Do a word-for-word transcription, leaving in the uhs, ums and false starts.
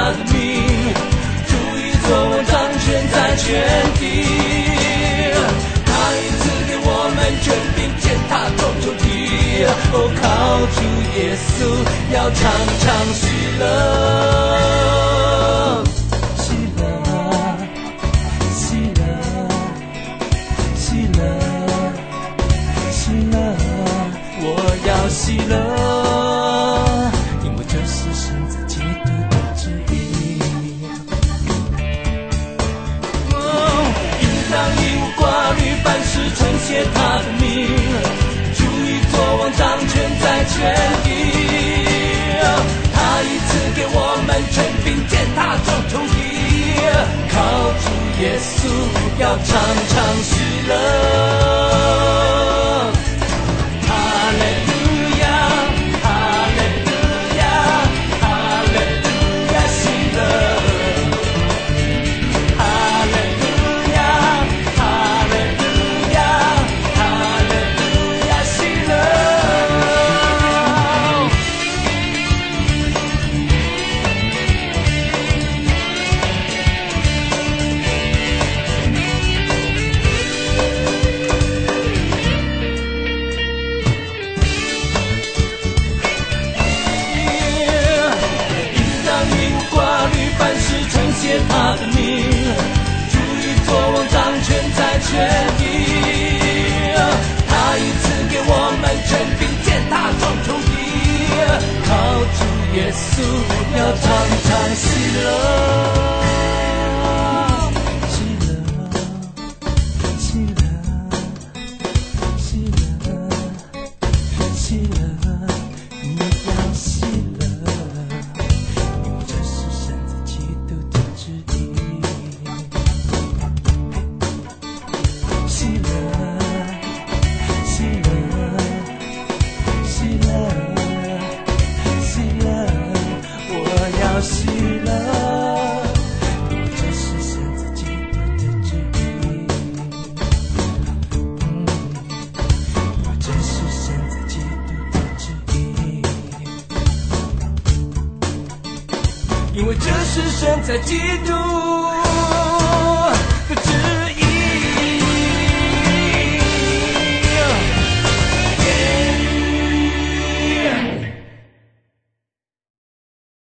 他的名，主以作王掌权在全地。他已赐给我们权柄，践踏众仇敌。哦，靠主耶稣，要常常喜乐。喜乐，因为这是神在基督的旨意。哦，应当以无挂虑，凡事称谢他的名，主以作王掌权在全地。他已赐给我们权柄，践踏众仇敌。靠主耶稣，要常常喜乐。他的名，主以作王掌权在全地。他已赐给我们权柄，践踏众仇敌。靠主耶稣，要常常喜乐。因为这是神在基督